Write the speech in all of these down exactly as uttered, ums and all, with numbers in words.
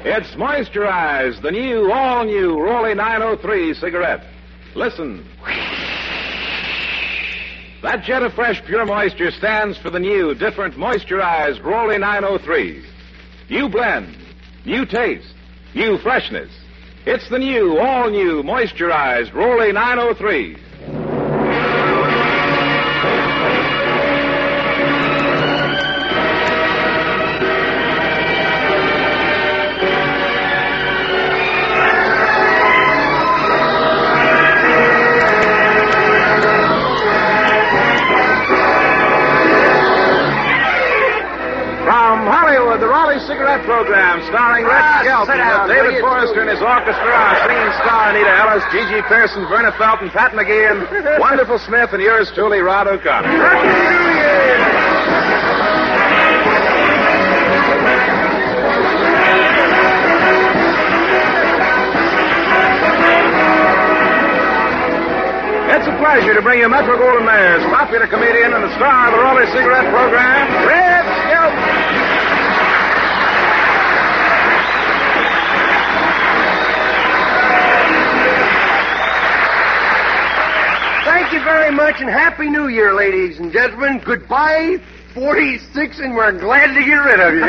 It's moisturized, the new, all-new Rolly nine oh three cigarette. Listen. That jet of fresh, pure moisture stands for the new, different, moisturized Rolly nine oh three. New blend, new taste, new freshness. It's the new, all-new, moisturized Rolly nine oh three. The Raleigh Cigarette Program, starring Red Ah, Skelton, sit down, with David will you? Forrester and his orchestra, our singing star, Anita Ellis, Gigi Pearson, Verna Felton, Pat McGee, and Wonderful Smith, and yours truly, Rod O'Connor. Happy New Year! It's a pleasure to bring you Metro Goldwyn Mayer's popular comedian and the star of the Raleigh Cigarette Program, Red Skelton. Thank you very much, and Happy New Year, ladies and gentlemen. Goodbye, forty-six, and we're glad to get rid of you.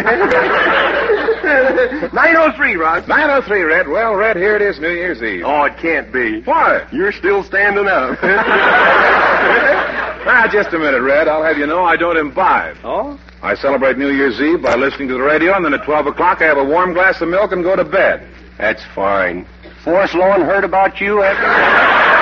nine oh three, Rod. nine oh three, Red. Well, Red, here it is, New Year's Eve. Oh, it can't be. Why? You're still standing up. Ah, just a minute, Red. I'll have you know I don't imbibe. Oh? I celebrate New Year's Eve by listening to the radio, and then at twelve o'clock I have a warm glass of milk and go to bed. That's fine. Forrest Lawn heard about you after...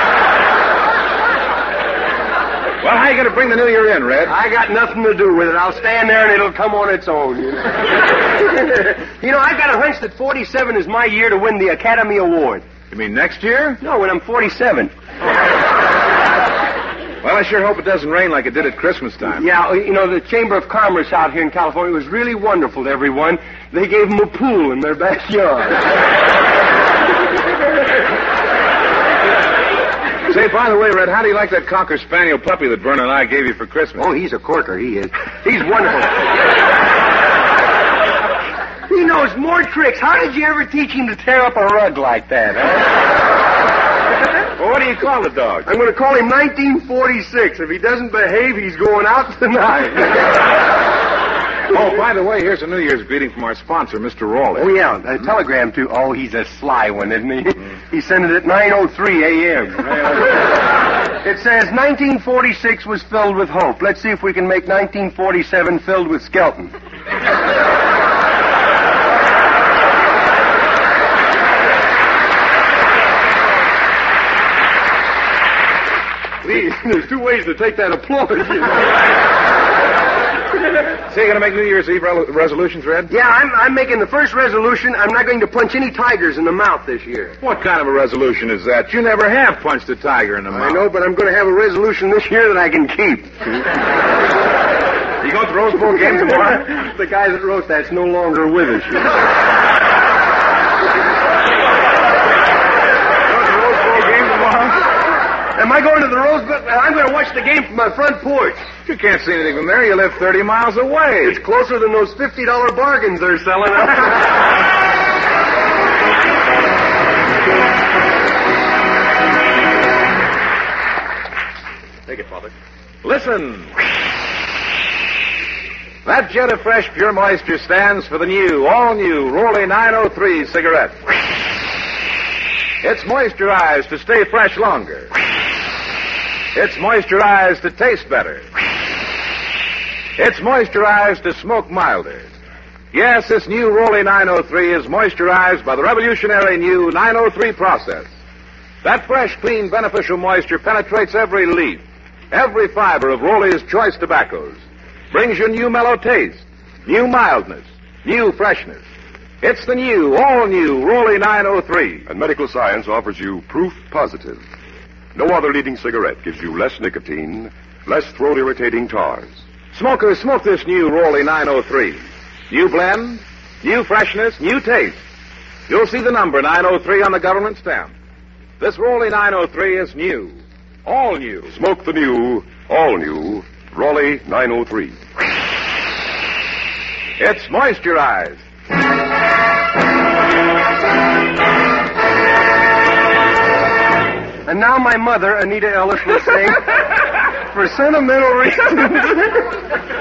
Well, how are you going to bring the New Year in, Red? I got nothing to do with it. I'll stand there and it'll come on its own. You know, you know I've got a hunch that forty-seven is my year to win the Academy Award. You mean next year? No, when I'm forty-seven. Well, I sure hope it doesn't rain like it did at Christmas time. Yeah, you know, the Chamber of Commerce out here in California was really wonderful to everyone. They gave them a pool in their backyard. Say, by the way, Red, how do you like that Cocker Spaniel puppy that Verna and I gave you for Christmas? Oh, he's a corker, he is. He's wonderful. He knows more tricks. How did you ever teach him to tear up a rug like that, huh? Well, what do you call the dog? I'm going to call him nineteen forty-six. If he doesn't behave, he's going out tonight. Oh, by the way, here's a New Year's greeting from our sponsor, Mister Raleigh. Oh, yeah, a telegram, too. Oh, he's a sly one, isn't he? He sent it at nine oh three a.m. It says, nineteen forty-six was filled with hope. Let's see if we can make nineteen forty-seven filled with Skelton. Please, there's two ways to take that applause, you know. So you're going to make New Year's Eve re- resolutions, Red? Yeah, I'm, I'm making the first resolution. I'm not going to punch any tigers in the mouth this year. What kind of a resolution is that? You never have punched a tiger in the mouth. I know, but I'm going to have a resolution this year that I can keep. You go to the Rose Bowl game tomorrow? The guy that wrote that's no longer with us. You know? Go to the Rose Bowl game tomorrow? Am I going to the Rose Bowl? I'm going to watch the game from my front porch. You can't see anything from there. You live thirty miles away. It's closer than those fifty dollar bargains they're selling. Take it, Father. Listen. That jet of fresh, pure moisture stands for the new, all-new Rolly nine oh three cigarette. It's moisturized to stay fresh longer. It's moisturized to taste better. It's moisturized to smoke milder. Yes, this new Rolly nine oh three is moisturized by the revolutionary new nine oh three process. That fresh, clean, beneficial moisture penetrates every leaf, every fiber of Rolly's choice tobaccos, brings you new mellow taste, new mildness, new freshness. It's the new, all-new Rolly nine oh three. And medical science offers you proof positive. No other leading cigarette gives you less nicotine, less throat-irritating tars. Smokers, smoke this new Rolly nine oh three. New blend, new freshness, new taste. You'll see the number nine oh three on the government stamp. This Rolly nine oh three is new, all new. Smoke the new, all-new Rolly nine oh three. It's moisturized. And now my mother, Anita Ellis, will sing For Sentimental Reasons.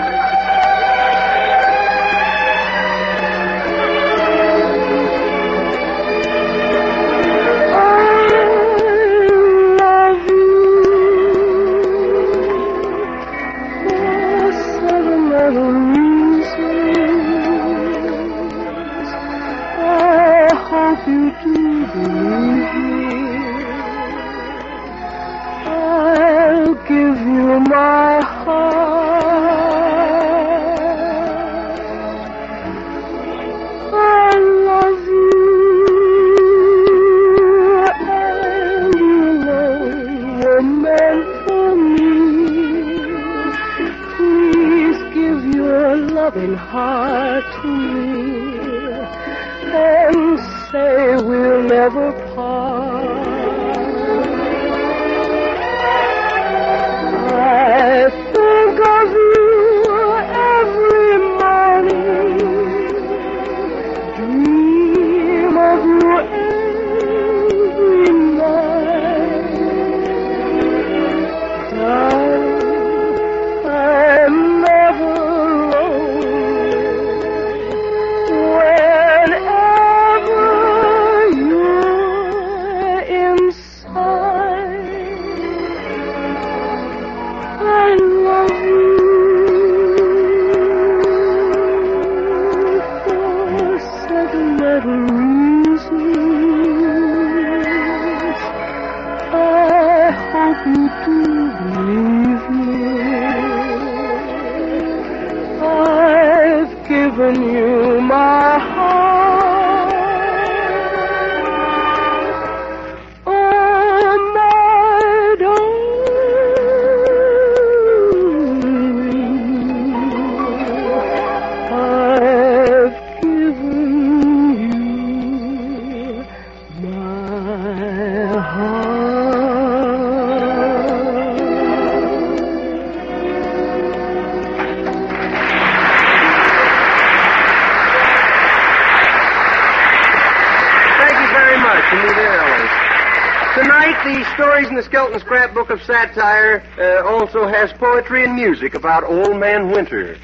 Scrapbook of Satire uh, also has poetry and music about Old Man Winter.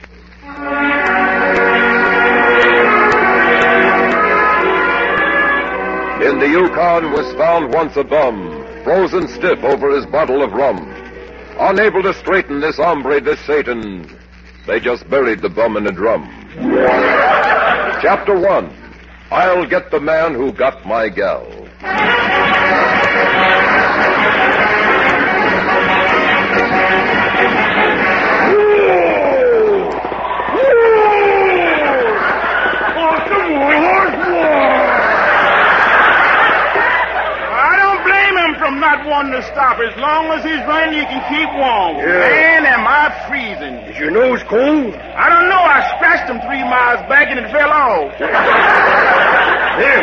In the Yukon was found once a bum, frozen stiff over his bottle of rum. Unable to straighten this hombre, this Satan, they just buried the bum in a drum. Chapter one, I'll get the man who got my gal. Not wanting to stop. As long as he's running, you can keep warm. Yeah. Man, am I freezing. Is your nose cold? I don't know. I scratched him three miles back and it fell off. Him?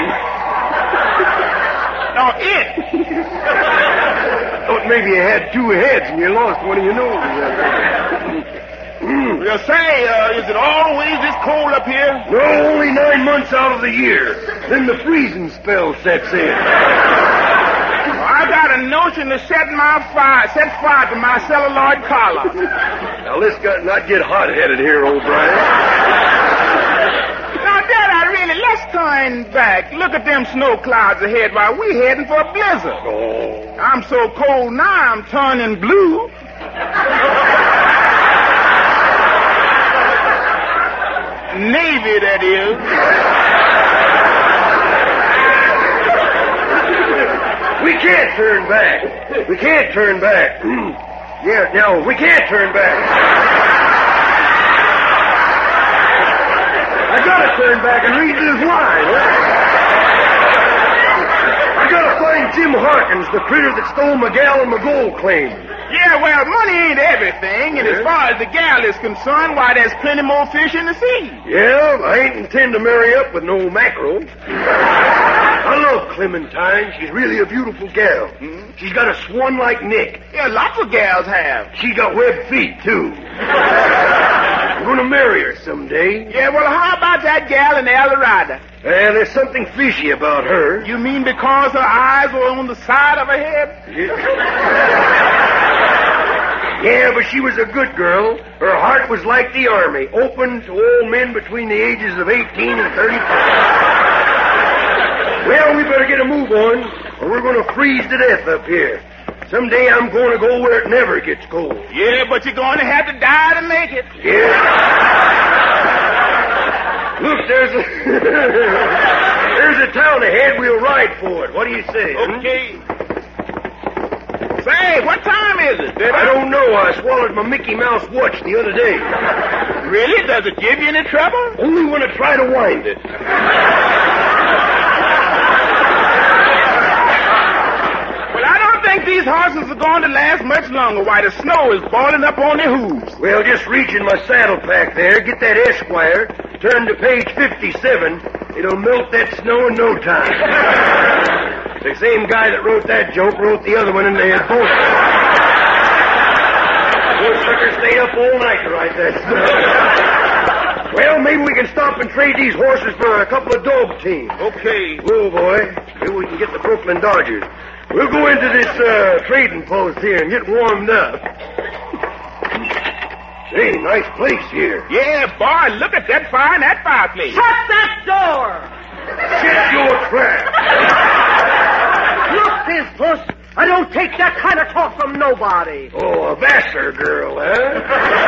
No, it. Thought maybe you had two heads and you lost one of your noses. mm. You say, uh, is it always this cold up here? No, only nine months out of the year. Then the freezing spell sets in. I got a notion to set my fire, set fire to my celluloid collar. Now, let's got, not get hot-headed here, O'Brien. Now, Dad, I really, let's turn back. Look at them snow clouds ahead while we heading for a blizzard. Oh. I'm so cold now, I'm turning blue. Navy, that is. We can't turn back. We can't turn back. yeah, no, we can't turn back. I gotta turn back and read this line. I gotta find Jim Harkins, the critter that stole my gal and my gold claim. Yeah, well, money ain't everything, and yeah. as far as the gal is concerned, why, there's plenty more fish in the sea. Yeah, I ain't intend to marry up with no mackerel. I love Clementine. She's really a beautiful gal. Mm-hmm. She's got a swan-like neck. Yeah, lots of gals have. She got webbed feet, too. I'm gonna marry her someday. Yeah, well, how about about that gal in El Dorado? Well, there's something fishy about her. You mean because her eyes were on the side of her head? Yeah. Yeah, but she was a good girl. Her heart was like the army, open to all men between the ages of eighteen and thirty-five. Well, we better get a move on, or we're going to freeze to death up here. Someday I'm going to go where it never gets cold. Yeah, but you're going to have to die to make it. Yeah. Look, there's a there's a town ahead. We'll ride for it. What do you say? Okay. Hmm? Say, what time is it? Did I don't know. I swallowed my Mickey Mouse watch the other day. Really? Does it give you any trouble? Only when I try to wind it. I think these horses are going to last much longer while the snow is boiling up on their hooves. Well, just reach in my saddle pack there, get that Esquire, turn to page fifty-seven. It'll melt that snow in no time. The same guy that wrote that joke wrote the other one, and they had both. Those suckers stayed up all night to write that snow. Well, maybe we can stop and trade these horses for a couple of dog teams. Okay. Whoa, boy. Maybe we can get the Brooklyn Dodgers. We'll go into this uh, trading post here and get warmed up. Hey, nice place here. Yeah, boy, look at that fire in that fireplace. Shut that door! Shut your trap. Look, this puss. I don't take that kind of talk from nobody. Oh, a Vassar girl, huh?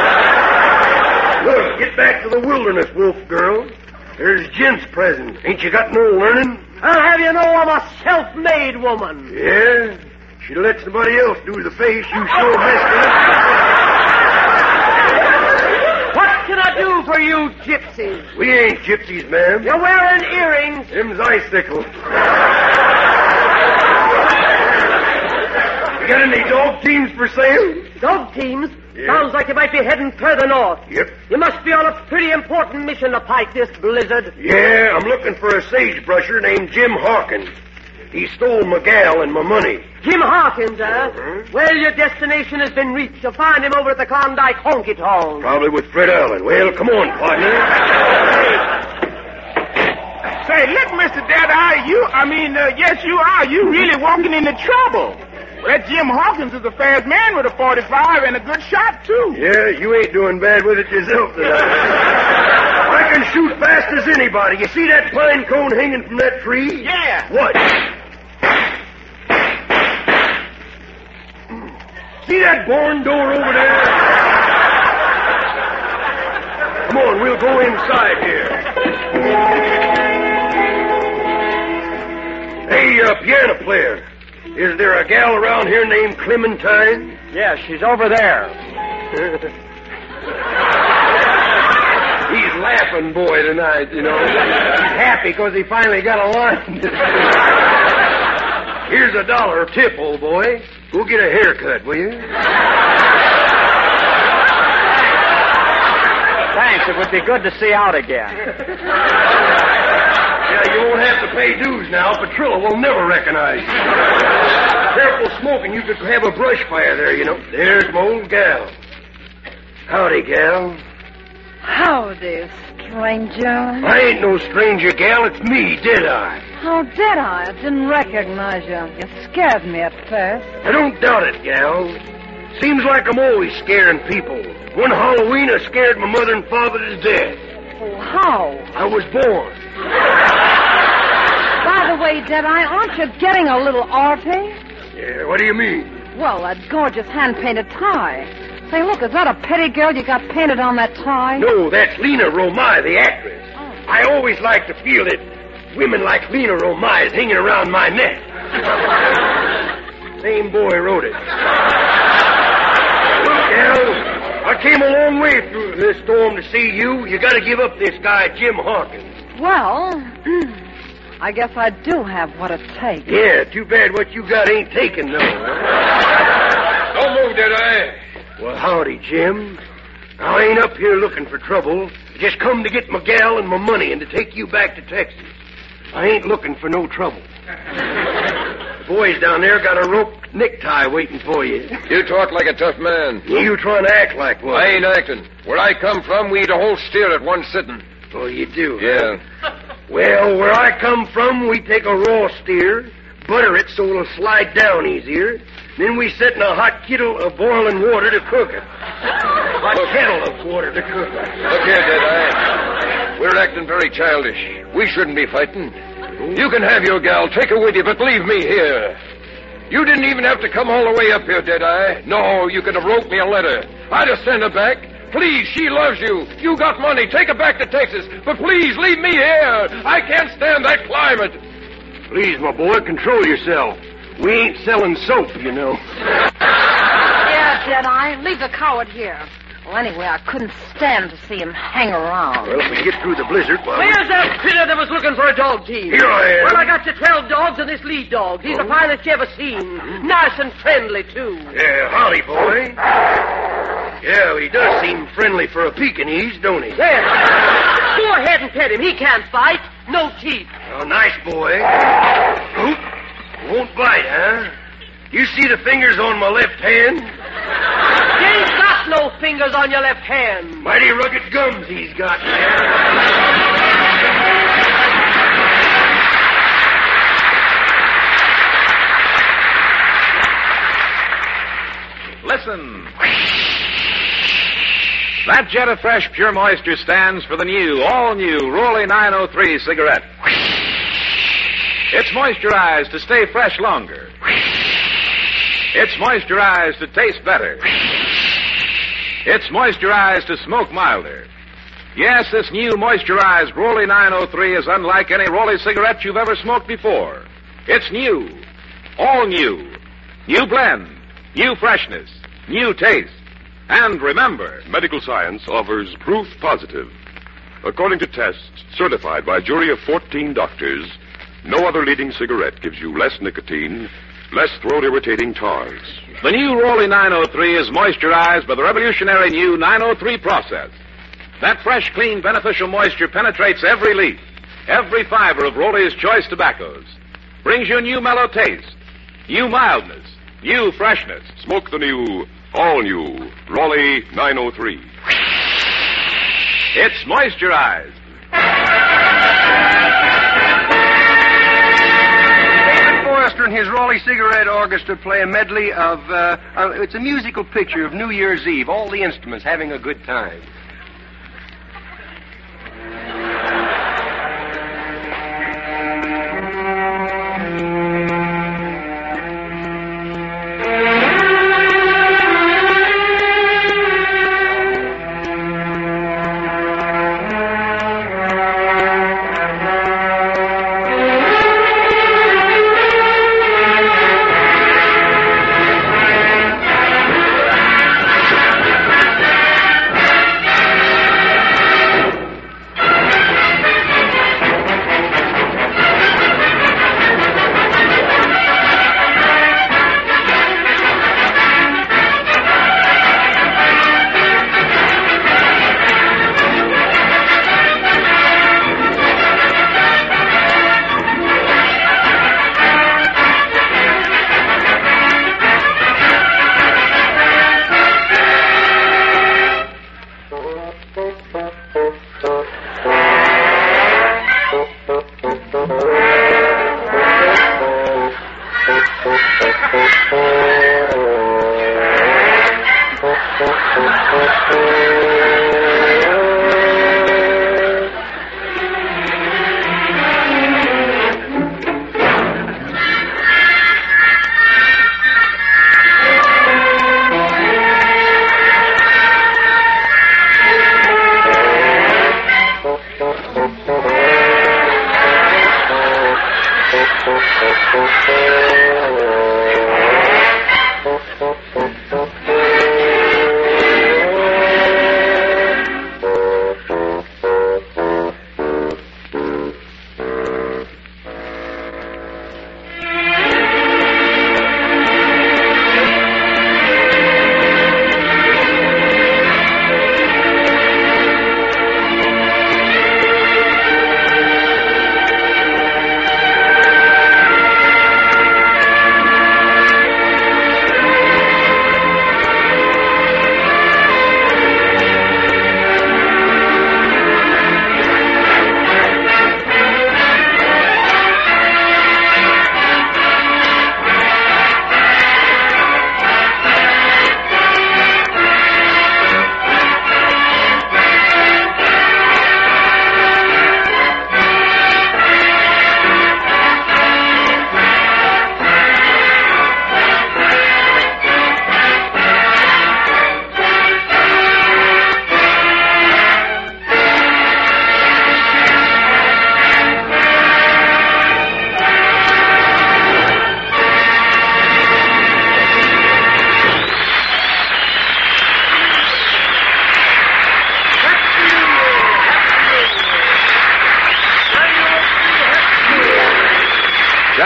Look, get back to the wilderness, wolf girl. There's gents present. Ain't you got no learning? I'll have you know I'm a self-made woman. Yeah? She'd let somebody else do the face. You sure messed up. What can I do for you, gypsies? We ain't gypsies, ma'am. You're wearing earrings. Them's icicles. You got any dog teams for sale? Dog teams? Yeah. Sounds like you might be heading further north. Yep. You must be on a pretty important mission to fight this blizzard. Yeah, I'm looking for a sagebrusher named Jim Hawkins. He stole my gal and my money. Jim Hawkins, huh? Mhm. Well, your destination has been reached. You'll find him over at the Klondike Honky Tonk. Probably with Fred Allen. Well, come on, partner. Say, look, Mister Deadeye, you, I mean, uh, yes, you are. You really walking into trouble. Well, that Jim Hawkins is a fast man with a forty-five and a good shot, too. Yeah, you ain't doing bad with it yourself tonight. I can shoot fast as anybody. You see that pine cone hanging from that tree? Yeah. What? See that barn door over there? Come on, we'll go inside here. Hey, uh, piano player. Is there a gal around here named Clementine? Yeah, she's over there. He's laughing, boy, tonight, you know. He's happy because he finally got a line. Here's a dollar tip, old boy. Go get a haircut, will you? Thanks, it would be good to see out again. Yeah, you won't have to pay dues now. Petrillo will never recognize you. Careful smoking. You could have a brush fire there, you know. There's my old gal. Howdy, gal. Howdy, stranger. I ain't no stranger, gal. It's me, Deadeye. How did I? I didn't recognize you. You scared me at first. I don't doubt it, gal. Seems like I'm always scaring people. One Halloween, I scared my mother and father to death. Oh, how? I was born. By the way, Deadeye, aren't you getting a little arty? Yeah, what do you mean? Well, that gorgeous hand-painted tie. Say, look, is that a petty girl you got painted on that tie? No, that's Lena Romai, the actress. Oh. I always like to feel that women like Lena Romai is hanging around my neck. Same boy wrote it. Look, Al, I came a long way through this storm to see you. You got to give up this guy, Jim Hawkins. Well, I guess I do have what it takes. Yeah, too bad what you got ain't taken, though. Don't move, Deadeye. Well, howdy, Jim. I ain't up here looking for trouble. I just come to get my gal and my money and to take you back to Texas. I ain't looking for no trouble. The boys down there got a rope necktie waiting for you. You talk like a tough man. You trying to act like one? I ain't acting. Where I come from, we eat a whole steer at one sitting. Oh, you do? Yeah. Well, where I come from, we take a raw steer, butter it so it'll slide down easier. Then we set in a hot kettle of boiling water to cook it. Hot kettle of water to cook it. Look here, Deadeye. We're acting very childish. We shouldn't be fighting. You can have your gal, take her with you, but leave me here. You didn't even have to come all the way up here, Deadeye. No, you could have wrote me a letter. I'd have sent her back. Please, she loves you. You got money. Take her back to Texas. But please, leave me here. I can't stand that climate. Please, my boy, control yourself. We ain't selling soap, you know. Yeah, Deadeye, leave the coward here. Well, anyway, I couldn't stand to see him hang around. Well, if we get through the blizzard, well... Where's that critter that was looking for a dog team? Here I am. Well, I got you twelve dogs and this lead dog. He's the finest you ever seen. Nice and friendly, too. Yeah, howdy, boy. Yeah, he does seem friendly for a Pekingese, don't he? There. Go ahead and pet him. He can't fight. No teeth. Oh, nice boy. Oop. Won't bite, huh? You see the fingers on my left hand? You ain't got no fingers on your left hand. Mighty rugged gums he's got there. Listen. That jet of fresh, pure moisture stands for the new, all-new Rolly nine oh three cigarette. It's moisturized to stay fresh longer. It's moisturized to taste better. It's moisturized to smoke milder. Yes, this new moisturized Rolly nine oh three is unlike any Rolly cigarette you've ever smoked before. It's new. All new. New blend. New freshness. New taste. And remember, medical science offers proof positive. According to tests certified by a jury of fourteen doctors, no other leading cigarette gives you less nicotine, less throat-irritating tars. the new Rolly nine oh three is moisturized by the revolutionary new nine oh three process. That fresh, clean, beneficial moisture penetrates every leaf, every fiber of Rolly's choice tobaccos. Brings you new mellow taste, new mildness, new freshness. Smoke the new, all-new Rolly nine oh three. It's moisturized. David Forrester and his Raleigh Cigarette Orchestra play a medley of, uh, uh, it's a musical picture of New Year's Eve, all the instruments having a good time.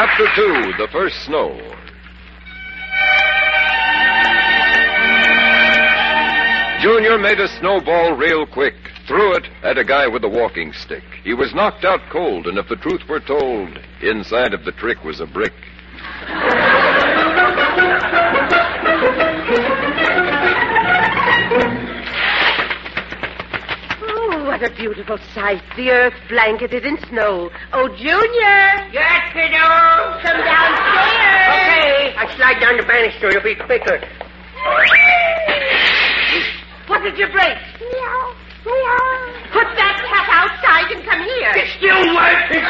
Chapter two, The First Snow. Junior made a snowball real quick, threw it at a guy with a walking stick. He was knocked out cold, and if the truth were told, inside of the trick was a brick. Oh, what a beautiful sight. The earth blanketed in snow. Oh, Junior! Yes, kiddo! Come downstairs! Okay, I slide down the banister. It'll be quicker. What did you break? Meow, meow. Put that cat outside and come here. It's still working.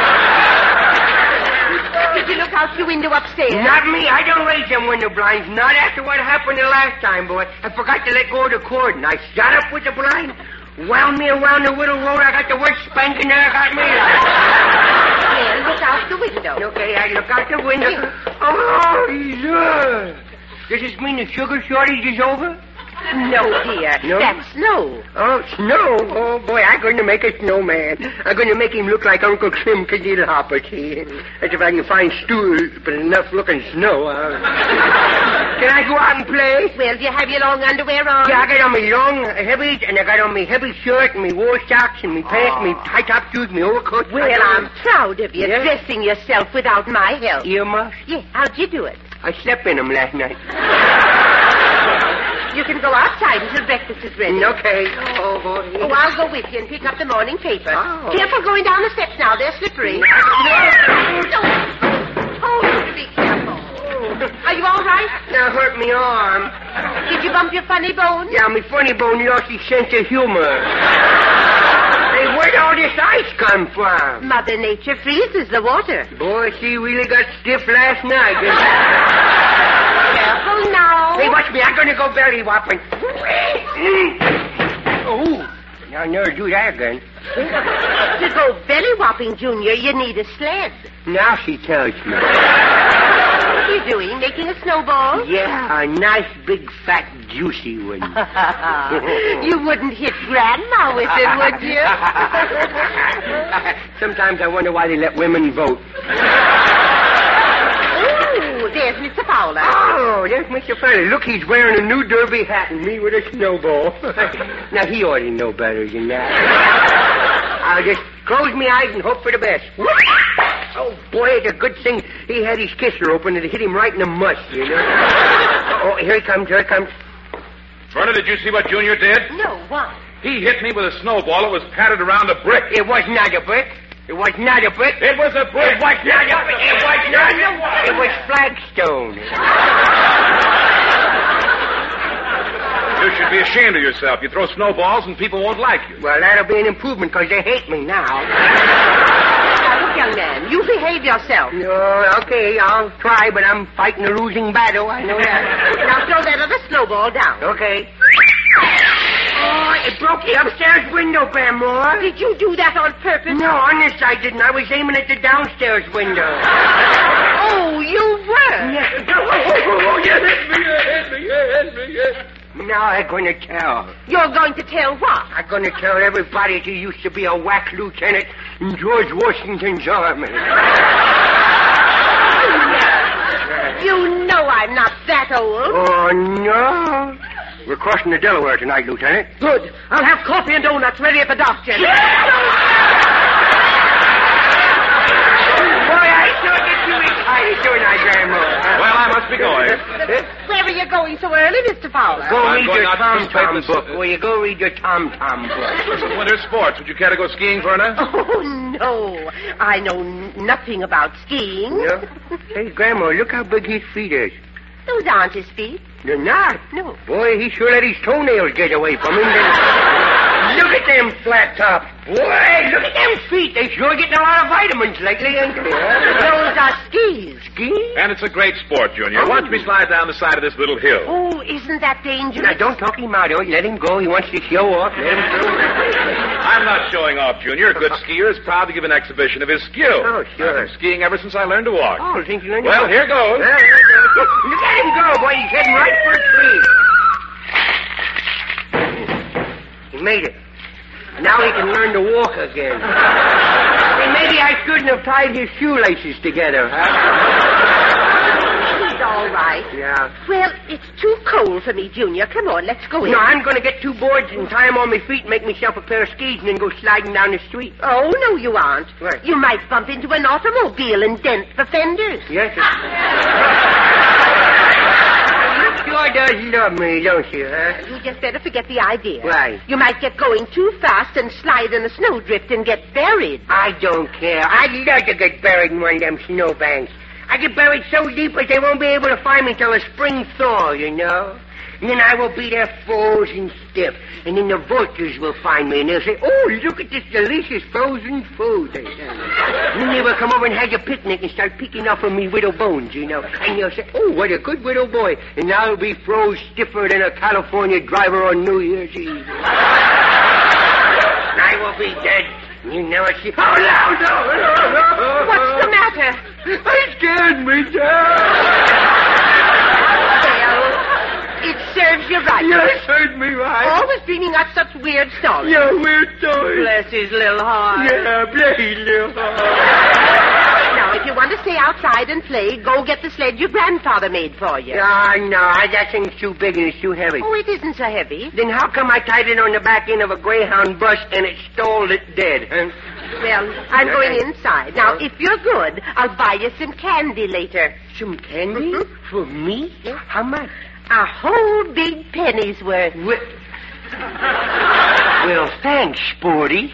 Did you look out the window upstairs? Not me. I don't raise them window blinds. Not after what happened the last time, boy. I forgot to let go of the cord, and I shot up with the blind, wound me around the little road. I got the worst spanking there I got me. Well, look out the window. Okay, I look out the window. Oh, yeah. Does this mean the sugar shortage is over? No, dear. No? That's snow. Oh, snow? Oh, boy, I'm going to make a snowman. I'm going to make him look like Uncle Slim Hopper, see? That's if I can find stool, but enough looking snow. Uh... Can I go out and play? Well, do you have your long underwear on? Yeah, I got on my long heavies, and I got on my heavy shirt, and my wool socks, and my pants, Oh. my high-top shoes, my overcoat. Well, I'm proud of you, Yeah? dressing yourself without my help. Earmuffs? Yeah, how'd you do it? I slept in them last night. You can go outside until breakfast is ready. Okay. Oh, boy. Oh, I'll go with you and pick up the morning paper. Oh. Careful going down the steps now. They're slippery. No. Oh, be careful. Are you all right? Now hurt me arm. Did you bump your funny bone? Yeah, my funny bone lost his sense of humor. Hey, where'd all this ice come from? Mother Nature freezes the water. Boy, she really got stiff last night. Careful now. Hey, watch me. I'm going to go belly whopping. Oh, I'll never do that again. To go belly whopping, Junior, you need a sled. Now she tells me. What are you doing? Making a snowball? Yeah, a nice, big, fat, juicy one. You wouldn't hit Grandma with it, would you? Sometimes I wonder why they let women vote. Ooh, there's Mister Fowler. Oh, there's Mister Fowler. Look, he's wearing a new derby hat and me with a snowball. Now, he ought to know better than that. I'll just close my eyes and hope for the best. Oh, boy, it's a good thing he had his kisser open and it hit him right in the mush, you know. Oh, here he comes, here he comes. Verna, did you see what Junior did? No, what? He hit me with a snowball that was patted around a brick. It was not a brick. It was not a brick. It was a brick. It was not a brick. It was not a brick. It was flagstone. You should be ashamed of yourself. You throw snowballs and people won't like you. Well, that'll be an improvement because they hate me now. Now, look, young man, you behave yourself. No, okay, I'll try, but I'm fighting a losing battle. I know that. Now throw that other snowball down. Okay. Oh, it broke the upstairs window, Paramore. Did you do that on purpose? No, honest, I didn't. I was aiming at the downstairs window. Oh, you were? Yes. Oh, you hit me, you hit me, you hit me, you hit me. Now I'm going to tell. You're going to tell what? I'm going to tell everybody that you used to be a whack lieutenant in George Washington's army. You know I'm not that old. Oh, no. We're crossing the Delaware tonight, Lieutenant. Good. I'll have coffee and donuts ready at the dock, Jenny. Boy, I thought that you excited, don't I, Grandma? Well, I must be going. Where are you going so early, Mister Fowler? Go I'm read going your out to Tom-Tom participate book. in this- Will you go read your Tom-Tom book? This is winter sports. Would you care to go skiing, Verna? Oh, no. I know n- nothing about skiing. No? Hey, Grandma, look how big his feet is. Those aren't his feet. They're not. No. Boy, he sure let his toenails get away from him. Look at them flat tops. Boy, look at them feet. They sure getting a lot of vitamins lately, ain't they? Those are skis. Skis? And it's a great sport, Junior. Watch me slide down the side of this little hill. Oh, isn't that dangerous? Now, don't talk him out. Let him go. He wants to show off. Let him go. I'm not showing off, Junior. A good skier is proud to give an exhibition of his skill. Oh, sure. I've been skiing ever since I learned to walk. Oh, think you learned Well, to- here goes. Well, here goes. Look at him go, boy. He's heading right for a tree. He made it. Now he can learn to walk again. He made Maybe I shouldn't have tied his shoelaces together, huh? He's all right. Yeah. Well, it's too cold for me, Junior. Come on, let's go in. No, I'm going to get two boards and tie them on my feet and make myself a pair of skis and then go sliding down the street. Oh, no, you aren't. What? You might bump into an automobile and dent the fenders. Yes, sir. You sure does love me, don't you, huh? You just better forget the idea. Right. You might get going too fast and slide in a snowdrift and get buried. I don't care. I'd love to get buried in one of them snowbanks. I get buried so deep that they won't be able to find me till the spring thaw, you know? And then I will be there frozen stiff. And then the vultures will find me and they'll say, oh, look at this delicious frozen food, they say. And then they will come over and have a picnic and start picking off of me widow bones, you know? And they'll say, oh, what a good widow boy. And I'll be froze stiffer than a California driver on New Year's Eve. I will be dead. You never see... Oh, no, no, no, no. What's the matter? I scared me, Dad. Well, it serves you right. You served me right. Always dreaming up such weird stories. Yeah, weird stories. Bless his little heart. Yeah, bless his little heart. Now, if you want to stay outside and play, go get the sled your grandfather made for you. Ah, no, that thing's too big and it's too heavy. Oh, it isn't so heavy. Then how come I tied it on the back end of a Greyhound bus and it stalled it dead, huh? Well, I'm going inside. Now, if you're good, I'll buy you some candy later. Some candy? Mm-hmm. For me? Yeah. How much? A whole big penny's worth. Well, well thanks, Sporty.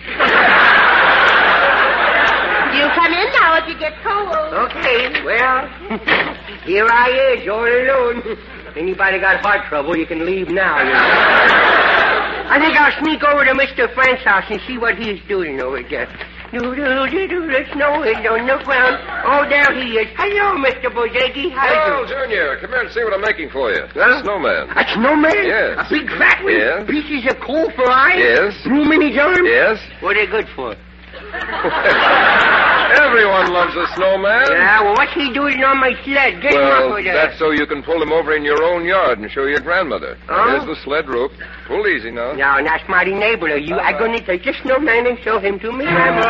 You come in now if you get cold. Okay, well, here I is, all alone. Anybody got heart trouble, you can leave now, you know. I think I'll sneak over to Mister Frank's house and see what he's doing over there. Do-do-do-do, the snow is on the ground. Oh, there he is. Hello, Mister Bozegi. How Well, Junior, come here and see what I'm making for you. Huh? A snowman. A snowman? Yes. A big fat one? Yes. Pieces of coal for eyes? Yes. Room in his arms? Yes. What are they good for? Everyone loves a snowman. Yeah, well, what's he doing on my sled? Get him Well, up with that. that's so you can pull him over in your own yard and show your grandmother. Oh? Here's the sled rope. Pull easy now. No, that's mighty neighbor of you. I'm going to take the snowman and show him to me.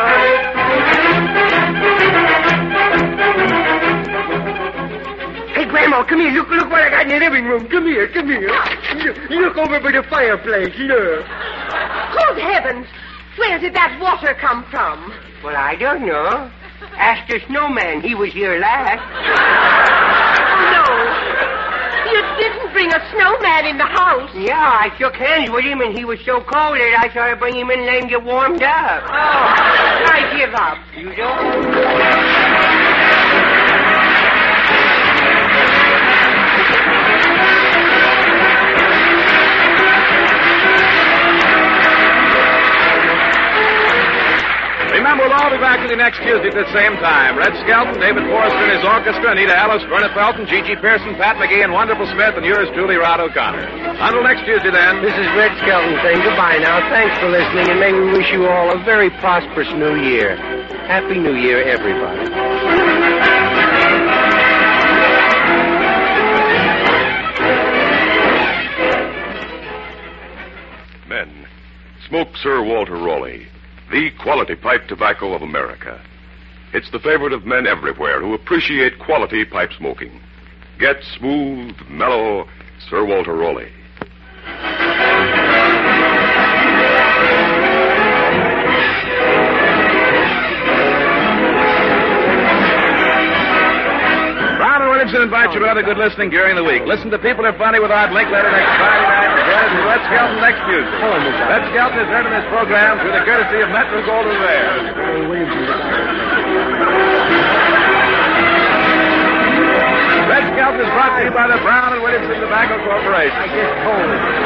Hey, Grandma, come here. Look, look what I got in the living room. Come here, come here. Look, look over by the fireplace. Look. Good heavens! Where did that water come from? Well, I don't know. Ask the snowman. He was here last. No. You didn't bring a snowman in the house. Yeah, I shook hands with him, and he was so cold that I thought I'd bring him in and let him get warmed up. Oh, I give up. You don't? Remember, we'll all be back with you next Tuesday at the same time. Red Skelton, David Forrester and his orchestra, Anita Ellis, Verna Felton, Gigi Pearson, Pat McGee, and Wonderful Smith, and yours truly, Rod O'Connor. Until next Tuesday, then. This is Red Skelton saying goodbye now. Thanks for listening, and may we wish you all a very prosperous New Year. Happy New Year, everybody. Men, smoke Sir Walter Raleigh, the quality pipe tobacco of America. It's the favorite of men everywhere who appreciate quality pipe smoking. Get smooth, mellow Sir Walter Raleigh. Brown and Williamson invite you to other good listening during the week. Listen to People Are Funny with Art Linkletter next Friday night, as well as with Red Skelton next Tuesday. Red Skelton is heard in this program through the courtesy of Metro Goldwyn Mayer. Red Skelton is brought to you by the Brown and Williamson Tobacco Corporation. I get cold.